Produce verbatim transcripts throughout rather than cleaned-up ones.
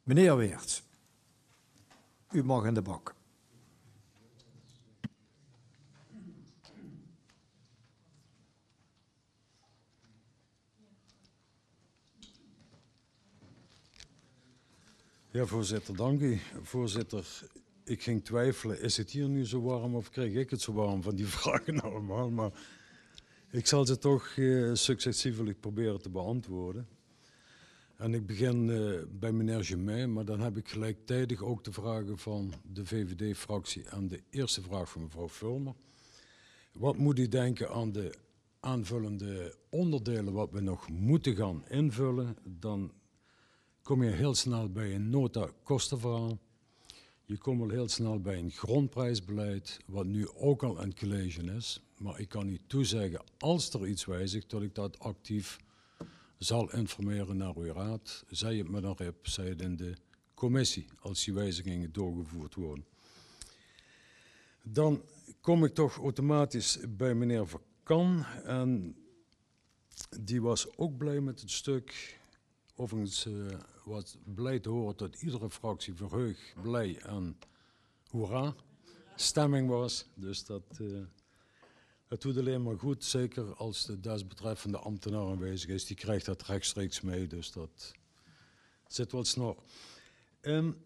Meneer Weerts, u mag in de bak. Ja, voorzitter, dank u. Voorzitter, ik ging twijfelen, is het hier nu zo warm of kreeg ik het zo warm van die vragen allemaal? Maar ik zal ze toch uh, successievelijk proberen te beantwoorden. En ik begin uh, bij meneer Germain, maar dan heb ik gelijktijdig ook de vragen van de V V D-fractie en de eerste vraag van mevrouw Fulmer. Wat moet u denken aan de aanvullende onderdelen wat we nog moeten gaan invullen? Dan kom je heel snel bij een nota-kostenverhaal. Je komt wel heel snel bij een grondprijsbeleid, wat nu ook al aan het college is. Maar ik kan u toezeggen, als er iets wijzigt, dat ik dat actief zal informeren naar uw raad. Zij het met een rip, zij het in de commissie, als die wijzigingen doorgevoerd worden. Dan kom ik toch automatisch bij meneer Verkan. En die was ook blij met het stuk. Overigens uh, was blij te horen dat iedere fractie verheugd, blij en hoera stemming was. Dus dat, uh, dat doet alleen maar goed, zeker als de desbetreffende ambtenaar aanwezig is. Die krijgt dat rechtstreeks mee, dus dat zit wel snor. Um,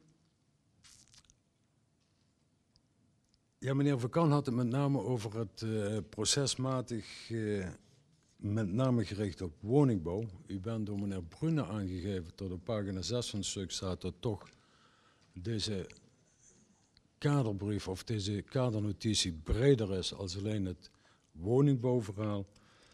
ja, meneer Verkan had het met name over het uh, procesmatig... Uh, met name gericht op woningbouw. U bent door meneer Brune aangegeven dat op pagina zes van het stuk staat dat toch deze kaderbrief of deze kadernotitie breder is als alleen het woningbouwverhaal.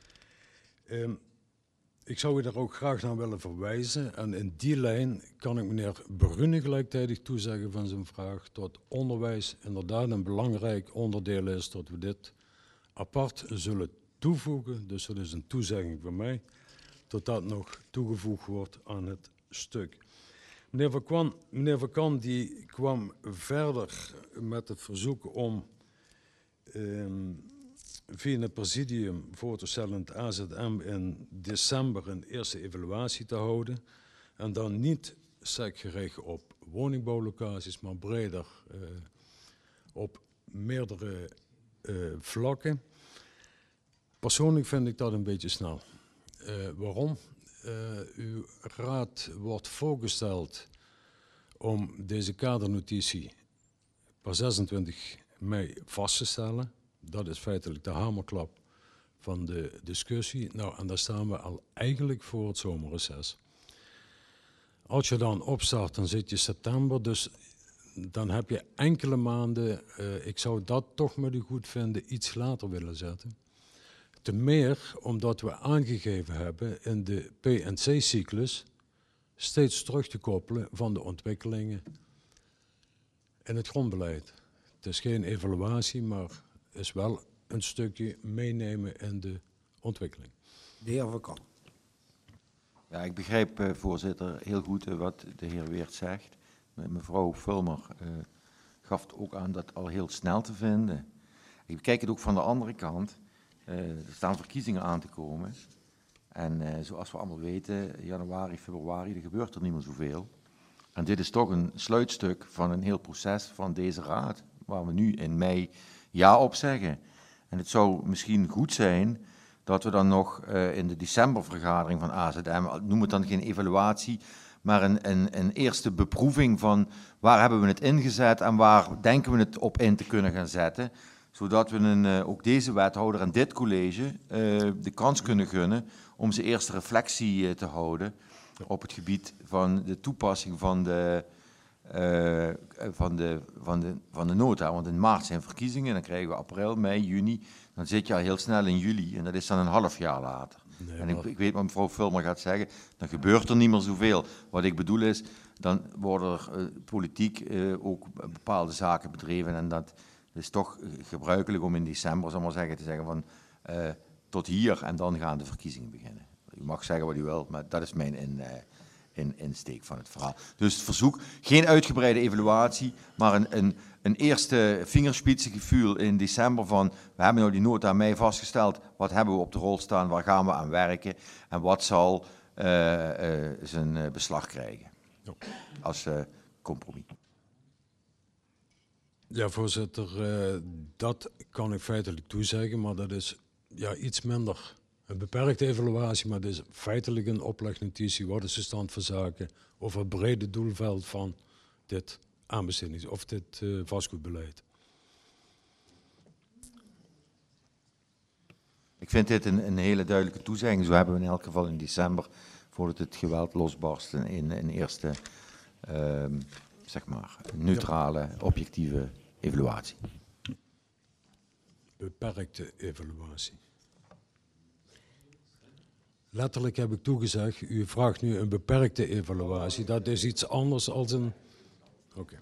Um, ik zou u daar ook graag naar willen verwijzen en in die lijn kan ik meneer Brune gelijktijdig toezeggen van zijn vraag dat onderwijs inderdaad een belangrijk onderdeel is dat we dit apart zullen toevoegen, dus dat is een toezegging van mij, dat dat nog toegevoegd wordt aan het stuk. Meneer Verkan, meneer Verkan die kwam verder met het verzoek om um, via het presidium voor te stellen het A Z M in december een eerste evaluatie te houden en dan niet secgericht op woningbouwlocaties, maar breder uh, op meerdere uh, vlakken. Persoonlijk vind ik dat een beetje snel. Uh, waarom? Uh, uw raad wordt voorgesteld om deze kadernotitie per zesentwintig mei vast te stellen. Dat is feitelijk de hamerklap van de discussie. Nou, en daar staan we al eigenlijk voor het zomerreces. Als je dan opstart, dan zit je september, dus dan heb je enkele maanden, uh, ik zou dat toch met u goed vinden, iets later willen zetten. Te meer omdat we aangegeven hebben in de P en C-cyclus steeds terug te koppelen van de ontwikkelingen in het grondbeleid. Het is geen evaluatie, maar is wel een stukje meenemen in de ontwikkeling. De heer Verkan. Ja, ik begrijp, uh, voorzitter, heel goed uh, wat de heer Weerts zegt. Mevrouw Fulmer uh, gaf ook aan dat al heel snel te vinden. Ik bekijk het ook van de andere kant. Uh, er staan verkiezingen aan te komen. En uh, zoals we allemaal weten, januari, februari, er gebeurt er niet meer zoveel. En dit is toch een sluitstuk van een heel proces van deze raad, waar we nu in mei ja op zeggen. En het zou misschien goed zijn dat we dan nog uh, in de decembervergadering van A Z M, noem het dan geen evaluatie, maar een, een, een eerste beproeving van waar hebben we het ingezet en waar denken we het op in te kunnen gaan zetten, zodat we een, uh, ook deze wethouder en dit college uh, de kans kunnen gunnen om zijn eerste reflectie uh, te houden op het gebied van de toepassing van de, uh, van, de, van, de, van de nota. Want in maart zijn verkiezingen, dan krijgen we april, mei, juni. Dan zit je al heel snel in juli en dat is dan een half jaar later. Nee, en ik, ik weet wat mevrouw Fulmer gaat zeggen, dan gebeurt er niet meer zoveel. Wat ik bedoel is, dan worden er uh, politiek uh, ook bepaalde zaken bedreven en dat is toch gebruikelijk om in december, zal maar zeggen, te zeggen van uh, tot hier en dan gaan de verkiezingen beginnen. U mag zeggen wat u wilt, maar dat is mijn in, uh, in, insteek van het verhaal. Dus het verzoek, geen uitgebreide evaluatie, maar een, een, een eerste vingerspitsengevoel in december van, we hebben nou die nota mei vastgesteld, wat hebben we op de rol staan, waar gaan we aan werken en wat zal uh, uh, zijn uh, beslag krijgen. Ja. als uh, compromis. Ja, voorzitter, uh, dat kan ik feitelijk toezeggen, maar dat is ja, iets minder. Een beperkte evaluatie, maar het is feitelijk een oplegnotitie. Wat is de stand van zaken over het brede doelveld van dit aanbestedings- of dit uh, vastgoedbeleid? Ik vind dit een, een hele duidelijke toezegging. Zo hebben we in elk geval in december, voordat het geweld losbarst, in een eerste, uh, zeg maar, neutrale, objectieve evaluatie. Beperkte evaluatie. Letterlijk heb ik toegezegd, u vraagt nu een beperkte evaluatie. Dat is iets anders dan een... Oké. Okay.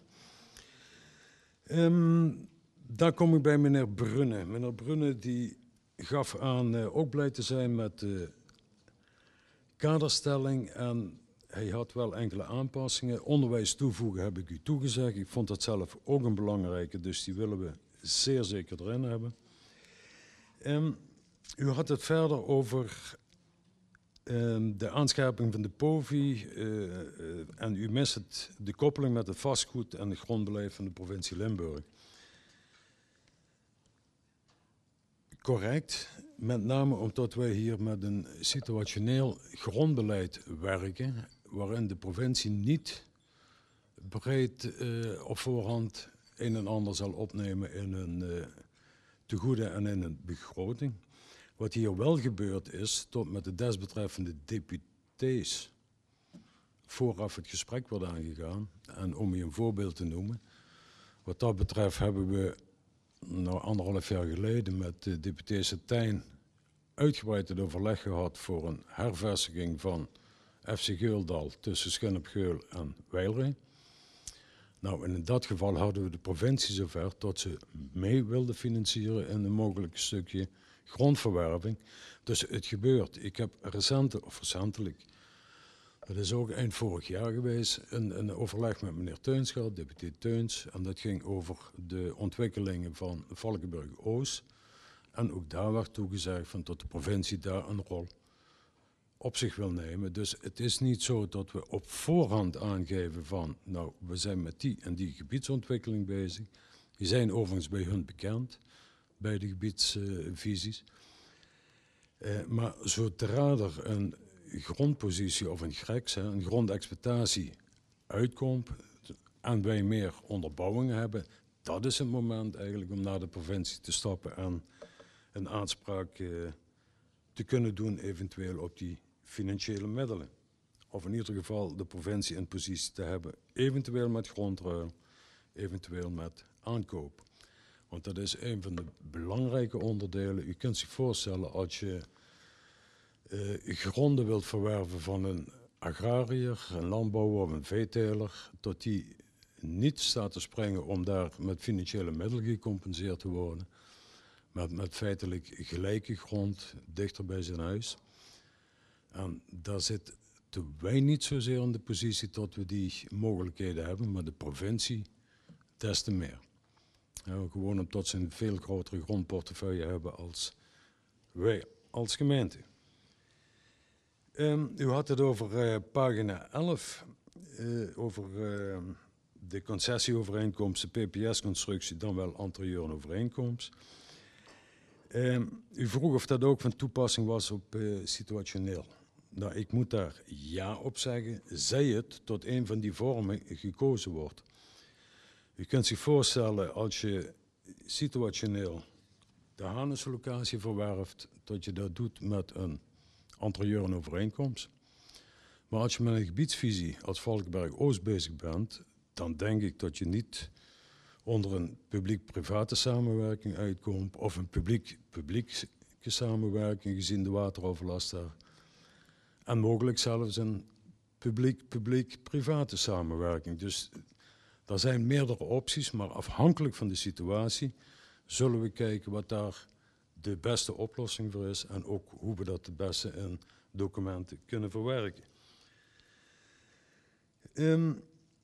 Um, daar kom ik bij meneer Brunne. Meneer Brunne die gaf aan uh, ook blij te zijn met de kaderstelling en hij had wel enkele aanpassingen. Onderwijs toevoegen heb ik u toegezegd. Ik vond dat zelf ook een belangrijke, dus die willen we zeer zeker erin hebben. Um, u had het verder over um, de aanscherping van de P O V I uh, uh, en u mist het, de koppeling met het vastgoed en het grondbeleid van de provincie Limburg. Correct, met name omdat wij hier met een situationeel grondbeleid werken, waarin de provincie niet breed uh, op voorhand een en ander zal opnemen in een uh, tegoeden en in een begroting. Wat hier wel gebeurd is, tot met de desbetreffende deputés vooraf het gesprek wordt aangegaan. En om je een voorbeeld te noemen, wat dat betreft hebben we nou anderhalf jaar geleden met de deputé Satijn uitgebreid het overleg gehad voor een hervestiging van F C Geldal tussen Schin-op-Geul en Weilree. Nou, en in dat geval hadden we de provincie zover dat ze mee wilden financieren in een mogelijk stukje grondverwerving. Dus het gebeurt. Ik heb recent, of recentelijk, dat is ook eind vorig jaar geweest, een, een overleg met meneer Teuns gehad, deputé Teuns. En dat ging over de ontwikkelingen van Valkenburg-Oost. En ook daar werd toegezegd van dat de provincie daar een rol op zich wil nemen. Dus het is niet zo dat we op voorhand aangeven van, nou, we zijn met die en die gebiedsontwikkeling bezig. Die zijn overigens bij hun bekend, bij de gebiedsvisies. Uh, uh, maar zodra er een grondpositie of een G R E X, hè, een grondexploitatie uitkomt en wij meer onderbouwingen hebben, dat is het moment eigenlijk om naar de provincie te stappen en een aanspraak uh, te kunnen doen eventueel op die financiële middelen. Of in ieder geval de provincie in positie te hebben, eventueel met grondruil, eventueel met aankoop. Want dat is een van de belangrijke onderdelen. U kunt zich voorstellen als je uh, gronden wilt verwerven van een agrariër, een landbouwer of een veeteler, tot die niet staat te springen om daar met financiële middelen gecompenseerd te worden, maar met feitelijk gelijke grond dichter bij zijn huis. En daar zitten wij niet zozeer in de positie dat we die mogelijkheden hebben, maar de provincie des te meer. Ja, gewoon omdat ze een veel grotere grondportefeuille hebben als wij als gemeente. Um, u had het over uh, pagina elf, uh, over uh, de concessieovereenkomst, de P P S-constructie, dan wel anterieurenovereenkomst. Um, u vroeg of dat ook van toepassing was op uh, situationeel. Nou, ik moet daar ja op zeggen, zij het tot een van die vormen gekozen wordt. U kunt zich voorstellen als je situationeel de Hanneslocatie verwerft, dat je dat doet met een anterieurenovereenkomst. Maar als je met een gebiedsvisie als Valkenburg-Oost bezig bent, dan denk ik dat je niet onder een publiek-private samenwerking uitkomt of een publiek-publieke samenwerking gezien de wateroverlast daar. En mogelijk zelfs een publiek-publiek-private samenwerking. Dus er zijn meerdere opties, maar afhankelijk van de situatie zullen we kijken wat daar de beste oplossing voor is en ook hoe we dat het beste in documenten kunnen verwerken. Um,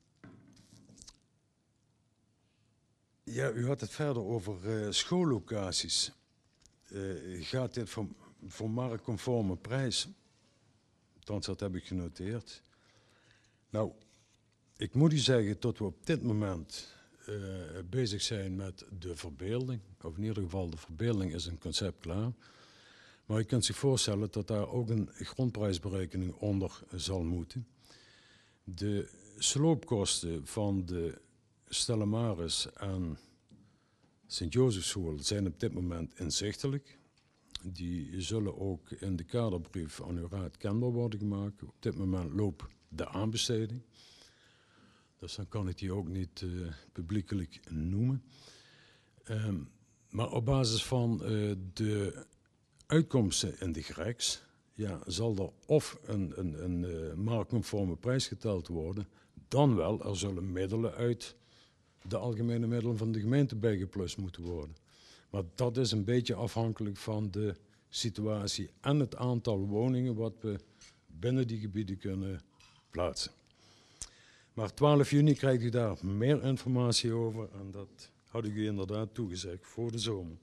ja, u had het verder over uh, schoollocaties. Uh, gaat dit voor, voor marktconforme prijs? Althans, dat heb ik genoteerd. Nou, ik moet u zeggen dat we op dit moment uh, bezig zijn met de verbeelding. Of in ieder geval, de verbeelding is een concept klaar. Maar je kunt zich voorstellen dat daar ook een grondprijsberekening onder zal moeten. De sloopkosten van de Stella Maris en Sint-Jozefschool zijn op dit moment inzichtelijk. Die zullen ook in de kaderbrief aan uw raad kenbaar worden gemaakt. Op dit moment loopt de aanbesteding. Dus dan kan ik die ook niet uh, publiekelijk noemen. Um, maar op basis van uh, de uitkomsten in de G R E C's, ja, zal er of een, een, een uh, marktconforme prijs geteld worden, dan wel, er zullen middelen uit de algemene middelen van de gemeente bijgeplust moeten worden. Maar dat is een beetje afhankelijk van de situatie en het aantal woningen wat we binnen die gebieden kunnen plaatsen. Maar twaalf juni krijgt u daar meer informatie over en dat had ik u inderdaad toegezegd voor de zomer.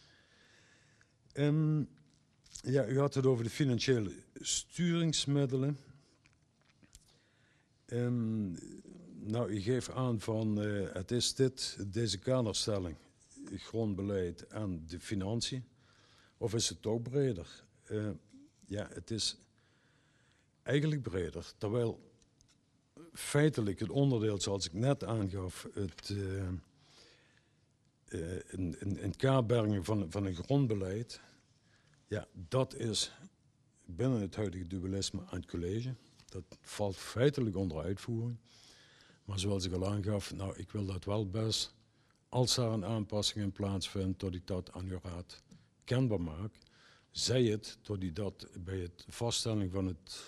Um, ja, u had het over de financiële sturingsmiddelen. Um, nou, u geeft aan van uh, het is dit, deze kaderstelling, grondbeleid en de financiën. Of is het ook breder? Uh, ja, het is eigenlijk breder. Terwijl feitelijk het onderdeel, zoals ik net aangaf, het uh, uh, in, in, in kaart brengen van, van een grondbeleid, ja, dat is binnen het huidige dualisme aan het college. Dat valt feitelijk onder uitvoering. Maar zoals ik al aangaf, nou, ik wil dat wel best, als daar een aanpassing in plaatsvindt, dat ik dat aan uw raad kenbaar maak. Zij het, dat hij dat bij het vaststelling van het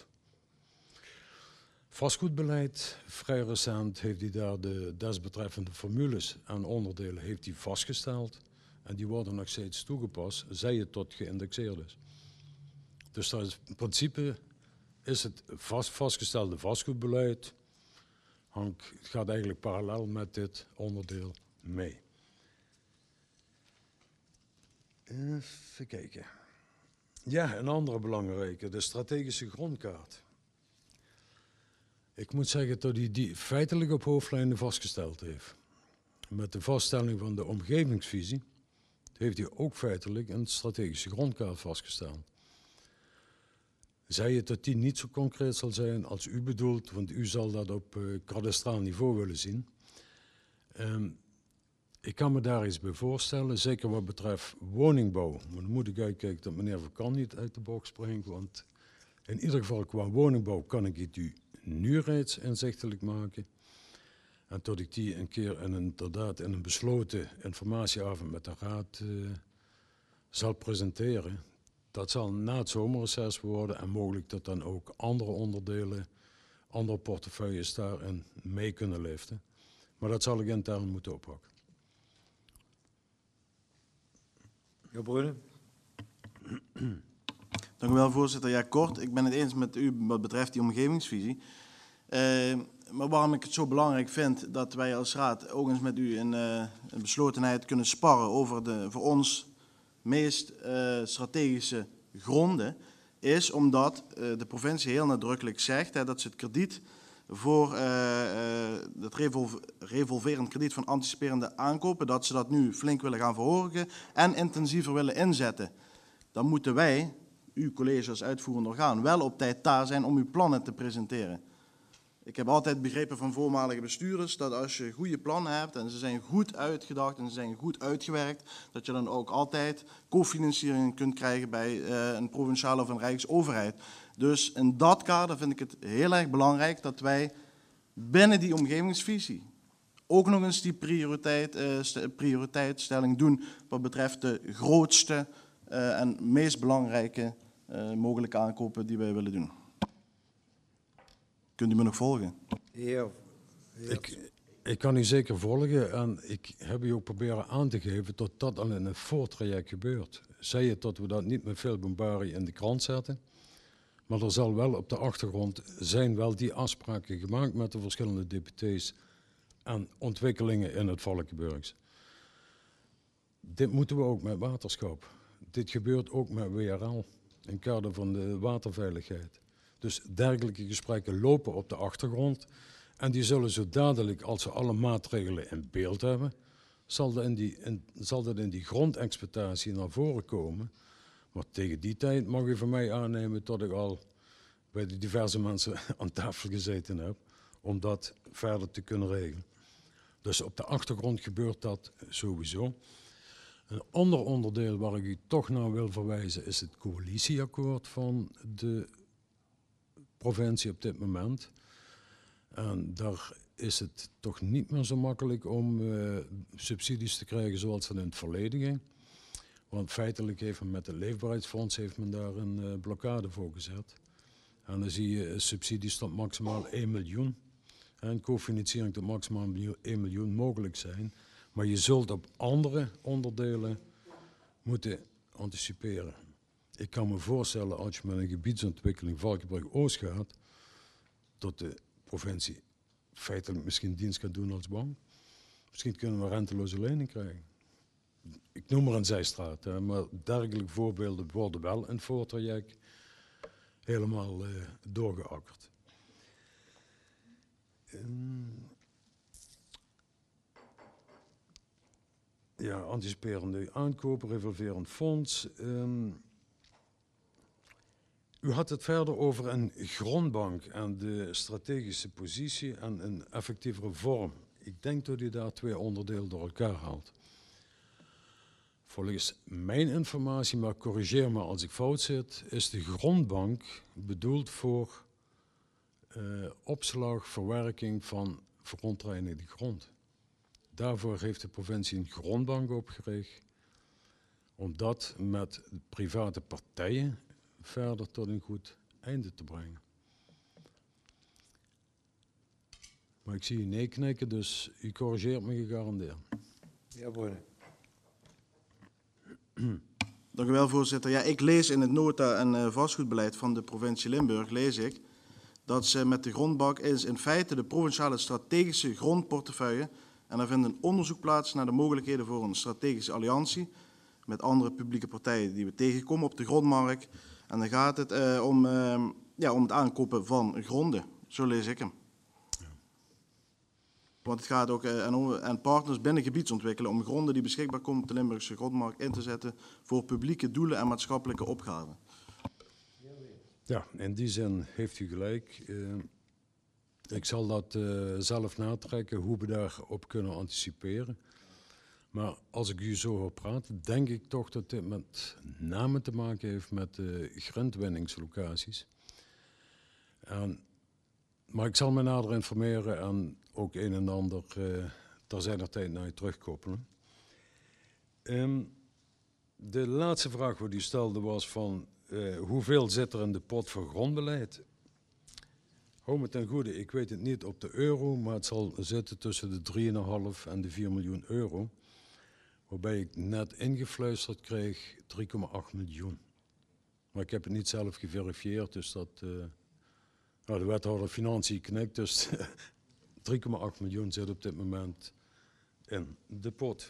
vastgoedbeleid, vrij recent heeft hij daar de desbetreffende formules en onderdelen heeft hij vastgesteld. En die worden nog steeds toegepast, zij het tot geïndexeerd is. Dus dat is, in principe is het vast, vastgestelde vastgoedbeleid, hangt, het gaat eigenlijk parallel met dit onderdeel mee. Even kijken. Ja, een andere belangrijke, de strategische grondkaart. Ik moet zeggen dat hij die feitelijk op hoofdlijnen vastgesteld heeft. Met de vaststelling van de omgevingsvisie heeft hij ook feitelijk een strategische grondkaart vastgesteld. Zij het dat die niet zo concreet zal zijn als u bedoelt, want u zal dat op uh, kadastraal niveau willen zien. Um, ik kan me daar iets bij voorstellen, zeker wat betreft woningbouw. Maar dan moet ik uitkijken dat meneer Verkan niet uit de box springt, want in ieder geval qua woningbouw kan ik het u nu reeds inzichtelijk maken. En tot ik die een keer in een, inderdaad in een besloten informatieavond met de raad uh, zal presenteren. Dat zal na het zomerreces worden en mogelijk dat dan ook andere onderdelen, andere portefeuilles daarin mee kunnen liften. Maar dat zal ik intern moeten oppakken. Heer Brune. Dank u wel, voorzitter. Ja, kort. Ik ben het eens met u wat betreft die omgevingsvisie. Uh, maar waarom ik het zo belangrijk vind dat wij als raad ook eens met u in, uh, in beslotenheid kunnen sparren over de voor ons meest uh, strategische gronden, is omdat uh, de provincie heel nadrukkelijk zegt hè, dat ze het krediet voor uh, uh, het revolv revolverend krediet van anticiperende aankopen, dat ze dat nu flink willen gaan verhogen en intensiever willen inzetten. Dan moeten wij, uw college als uitvoerend orgaan, wel op tijd daar zijn om uw plannen te presenteren. Ik heb altijd begrepen van voormalige bestuurders dat als je goede plannen hebt en ze zijn goed uitgedacht en ze zijn goed uitgewerkt, dat je dan ook altijd cofinanciering kunt krijgen bij uh, een provinciale of een rijksoverheid. Dus in dat kader vind ik het heel erg belangrijk dat wij binnen die omgevingsvisie ook nog eens die prioriteit, uh, st prioriteitsstelling doen wat betreft de grootste uh, en meest belangrijke uh, mogelijke aankopen die wij willen doen. Kunt u me nog volgen? Heer, heer. Ik, ik kan u zeker volgen en ik heb u ook proberen aan te geven dat dat al in een voortraject gebeurt. Zij het dat we dat niet met veel bombarie in de krant zetten, maar er zal wel op de achtergrond zijn wel die afspraken gemaakt met de verschillende deputees en ontwikkelingen in het Valkenburgs. Dit moeten we ook met waterschap. Dit gebeurt ook met W R L in het kader van de waterveiligheid. Dus dergelijke gesprekken lopen op de achtergrond En die zullen zo dadelijk, als ze alle maatregelen in beeld hebben, zal dat in die, in, zal dat in die grondexploitatie naar voren komen. Maar tegen die tijd mag u van mij aannemen dat ik al bij de diverse mensen aan tafel gezeten heb, om dat verder te kunnen regelen. Dus op de achtergrond gebeurt dat sowieso. Een ander onderdeel waar ik u toch naar wil verwijzen is het coalitieakkoord van de provincie op dit moment. En daar is het toch niet meer zo makkelijk om uh, subsidies te krijgen zoals dat in het verleden ging. Want feitelijk heeft men met het Leefbaarheidsfonds heeft men daar een uh, blokkade voor gezet. En dan zie je uh, subsidies tot maximaal één miljoen. En cofinanciering tot maximaal één miljoen mogelijk zijn. Maar je zult op andere onderdelen moeten anticiperen. Ik kan me voorstellen als je met een gebiedsontwikkeling Valkenburg-Oost gaat, dat de provincie feitelijk misschien dienst gaat doen als bank. Misschien kunnen we renteloze lening krijgen. Ik noem maar een zijstraat, hè, maar dergelijke voorbeelden worden wel in het voortraject helemaal uh, doorgeakkerd. Um, ja, anticiperende aankopen, revolverend fonds. Um, U had het verder over een grondbank en de strategische positie en een effectievere vorm. Ik denk dat u daar twee onderdelen door elkaar haalt. Volgens mijn informatie, maar corrigeer me als ik fout zit, is de grondbank bedoeld voor uh, opslag, verwerking van verontreinigde grond. Daarvoor heeft de provincie een grondbank opgericht, om dat met private partijen verder tot een goed einde te brengen. Maar ik zie u nee knikken, dus u corrigeert me gegarandeerd. Ja, Brune. Dank u wel, voorzitter. Ja, ik lees in het nota- en uh, vastgoedbeleid van de provincie Limburg, lees ik, dat ze met de grondbank is in feite de provinciale strategische grondportefeuille en er vindt een onderzoek plaats naar de mogelijkheden voor een strategische alliantie met andere publieke partijen die we tegenkomen op de grondmarkt. En dan gaat het uh, om, uh, ja, om het aankopen van gronden. Zo lees ik hem. Ja. Want het gaat ook uh, aan, aan partners binnen gebieds ontwikkelen om gronden die beschikbaar komen op de Limburgse grondmarkt in te zetten voor publieke doelen en maatschappelijke opgaven. Ja, in die zin heeft u gelijk. Uh, ik zal dat uh, zelf natrekken, hoe we daarop kunnen anticiperen. Maar als ik u zo hoor praten, denk ik toch dat dit met name te maken heeft met de grondwinningslocaties. En, maar ik zal me nader informeren en ook een en ander uh, ter zijner tijd naar je terugkoppelen. Um, de laatste vraag die u stelde was van uh, hoeveel zit er in de pot voor grondbeleid? Hou me ten goede, ik weet het niet op de euro, maar het zal zitten tussen de drie komma vijf en de vier miljoen euro. Waarbij ik net ingefluisterd kreeg drie komma acht miljoen. Maar ik heb het niet zelf geverifieerd, dus dat... Uh, nou, de wethouder Financiën knikt, dus drie komma acht miljoen zit op dit moment in de pot.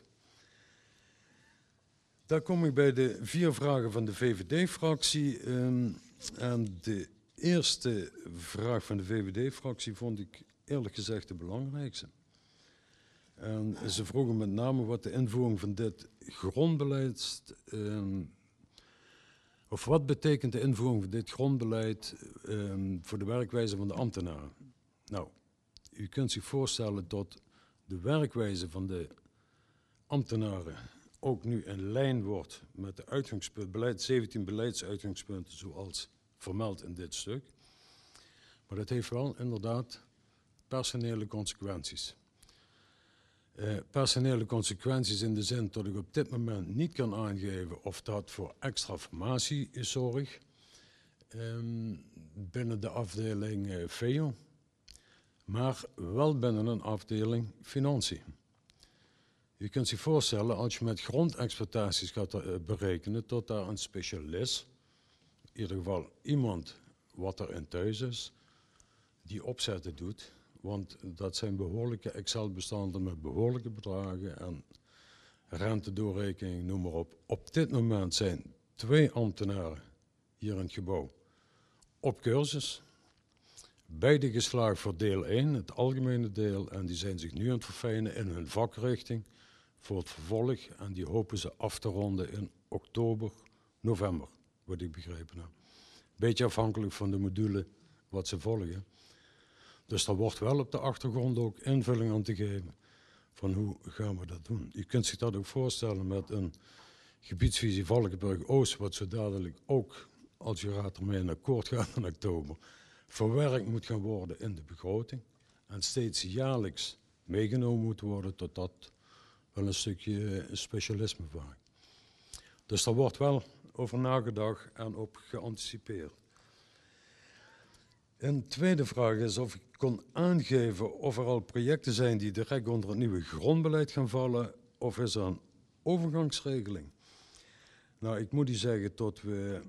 Daar kom ik bij de vier vragen van de V V D-fractie. Um, en de eerste vraag van de V V D-fractie vond ik eerlijk gezegd de belangrijkste. En ze vroegen met name wat de invoering van dit grondbeleid, um, of wat betekent de invoering van dit grondbeleid um, voor de werkwijze van de ambtenaren. Nou, u kunt zich voorstellen dat de werkwijze van de ambtenaren ook nu in lijn wordt met de uitgangspunten, beleid, zeventien beleidsuitgangspunten zoals vermeld in dit stuk. Maar dat heeft wel inderdaad personele consequenties. Uh, personele consequenties in de zin dat ik op dit moment niet kan aangeven of dat voor extra formatie zorg um, binnen de afdeling uh, V E O, maar wel binnen een afdeling financiën. Je kunt zich voorstellen als je met grondexploitaties gaat uh, berekenen tot daar een specialist, in ieder geval iemand wat er in thuis is, die opzetten doet. Want dat zijn behoorlijke Excel-bestanden met behoorlijke bedragen en rentedoorrekening, noem maar op. Op dit moment zijn twee ambtenaren hier in het gebouw op cursus. Beide geslaagd voor deel één, het algemene deel, en die zijn zich nu aan het verfijnen in hun vakrichting voor het vervolg. En die hopen ze af te ronden in oktober, november, wat ik begrepen heb. Beetje afhankelijk van de module wat ze volgen. Dus daar wordt wel op de achtergrond ook invulling aan te geven van hoe gaan we dat doen. Je kunt zich dat ook voorstellen met een gebiedsvisie Valkenburg-Oost, wat zo dadelijk ook, als je raad ermee in akkoord gaat in oktober, verwerkt moet gaan worden in de begroting en steeds jaarlijks meegenomen moet worden tot dat wel een stukje specialisme vraagt. Dus daar wordt wel over nagedacht en op geanticipeerd. Een tweede vraag is of ik kon aangeven of er al projecten zijn die direct onder het nieuwe grondbeleid gaan vallen, of is er een overgangsregeling? Nou, ik moet u zeggen dat we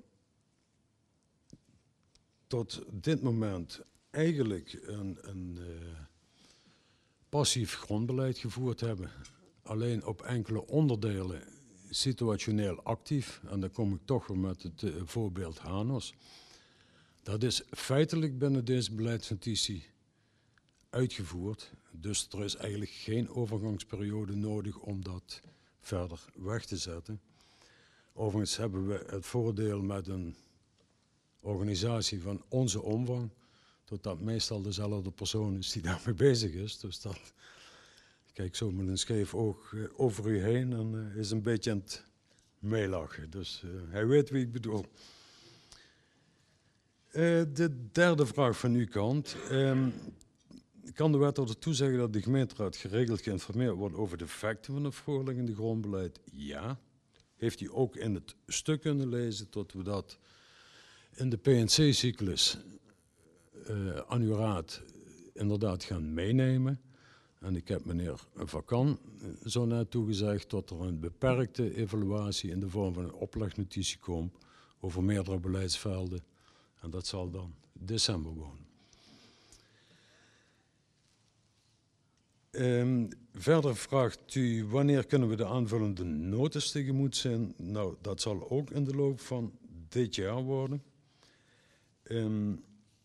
tot dit moment eigenlijk een, een uh, passief grondbeleid gevoerd hebben. Alleen op enkele onderdelen situationeel actief. En dan kom ik toch weer met het uh, voorbeeld Hanos. Dat is feitelijk binnen deze beleidsnotitie uitgevoerd. Dus er is eigenlijk geen overgangsperiode nodig om dat verder weg te zetten. Overigens hebben we het voordeel met een organisatie van onze omvang, dat dat meestal dezelfde persoon is die daarmee bezig is. Dus dat, kijk zo met een scheef oog uh, over u heen en uh, is een beetje aan het meelachen. Dus uh, hij weet wie ik bedoel. Uh, de derde vraag van uw kant. Um, kan de wethouder toezeggen dat de gemeenteraad geregeld geïnformeerd wordt over de effecten van het voorliggende grondbeleid? Ja. Heeft u ook in het stuk kunnen lezen dat we dat in de P en C-cyclus uh, aan uw raad inderdaad gaan meenemen. En ik heb meneer Vacan zo net toegezegd dat er een beperkte evaluatie in de vorm van een oplegnotitie komt over meerdere beleidsvelden. En dat zal dan december worden. Um, verder vraagt u wanneer kunnen we de aanvullende notas tegemoet zijn. Nou, dat zal ook in de loop van dit jaar worden. Um,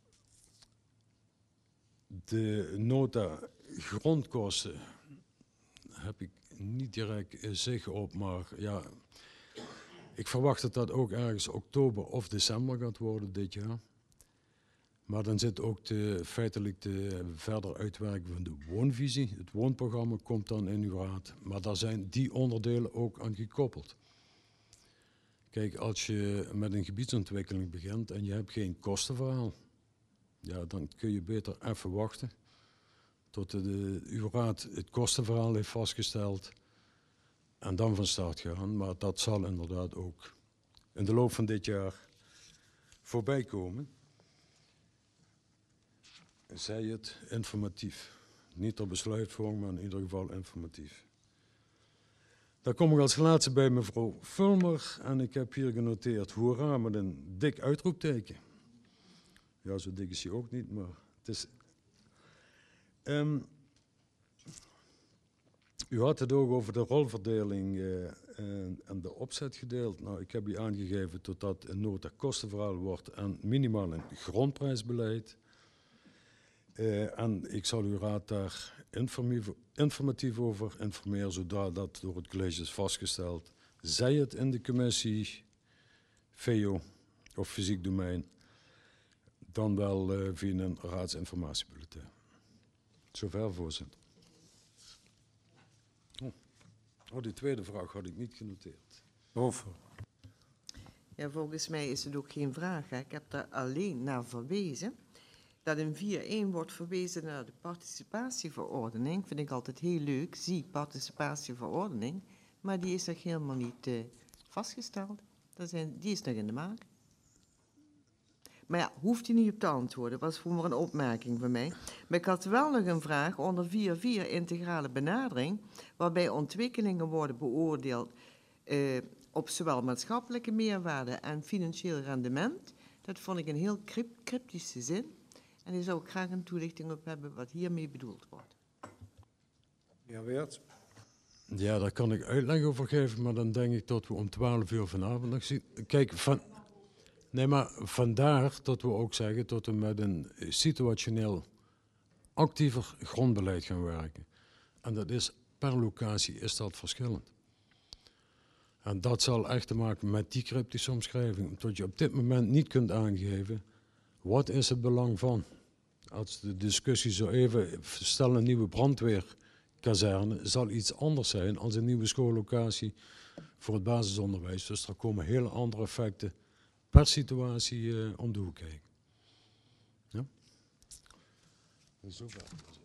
de nota grondkosten heb ik niet direct zicht op, maar ja, ik verwacht dat dat ook ergens oktober of december gaat worden dit jaar. Maar dan zit ook de, feitelijk de verder uitwerking van de woonvisie. Het woonprogramma komt dan in uw raad, maar daar zijn die onderdelen ook aan gekoppeld. Kijk, als je met een gebiedsontwikkeling begint en je hebt geen kostenverhaal, ja, dan kun je beter even wachten tot de, de, uw raad het kostenverhaal heeft vastgesteld en dan van start gaan. Maar dat zal inderdaad ook in de loop van dit jaar voorbij komen. Zij het informatief. Niet ter besluitvorming, maar in ieder geval informatief. Dan kom ik als laatste bij mevrouw Vulmer en ik heb hier genoteerd hoera met een dik uitroepteken. Ja, zo dik is hij ook niet, maar het is... Um, u had het ook over de rolverdeling uh, en, en de opzet gedeeld. Nou, ik heb u aangegeven tot dat een nota kostenverhaal wordt en minimaal een grondprijsbeleid. Uh, en ik zal uw raad daar informatief, informatief over informeren, zodat dat door het college is vastgesteld. Zij het in de commissie V O of fysiek domein, dan wel uh, via een raadsinformatiebulletin. Zover, voorzitter. Oh. oh, die tweede vraag had ik niet genoteerd. Over. Ja, volgens mij is het ook geen vraag. Hè. Ik heb daar alleen naar verwezen. Dat in vier één wordt verwezen naar de participatieverordening. Vind ik altijd heel leuk. Zie, participatieverordening. Maar die is nog helemaal niet uh, vastgesteld. Dat zijn, die is nog in de maak. Maar ja, hoeft u niet op te antwoorden. Dat was voor maar een opmerking van mij. Maar ik had wel nog een vraag onder vier vier integrale benadering, waarbij ontwikkelingen worden beoordeeld uh, op zowel maatschappelijke meerwaarde en financieel rendement. Dat vond ik een heel cryptische zin. En daar zou ik graag een toelichting op hebben wat hiermee bedoeld wordt. Heer Weerts. Ja, daar kan ik uitleg over geven, maar dan denk ik dat we om twaalf uur vanavond nog zien. Kijk, van... Nee, maar vandaar dat we ook zeggen dat we met een situationeel actiever grondbeleid gaan werken. En dat is, per locatie is dat verschillend. En dat zal echt te maken met die cryptische omschrijving. Omdat je op dit moment niet kunt aangeven, wat is het belang van? Als de discussie zo even, stel een nieuwe brandweerkazerne, zal iets anders zijn dan een nieuwe schoollocatie voor het basisonderwijs. Dus er komen hele andere effecten per situatie uh, om de hoek kijken. Ja? Zover.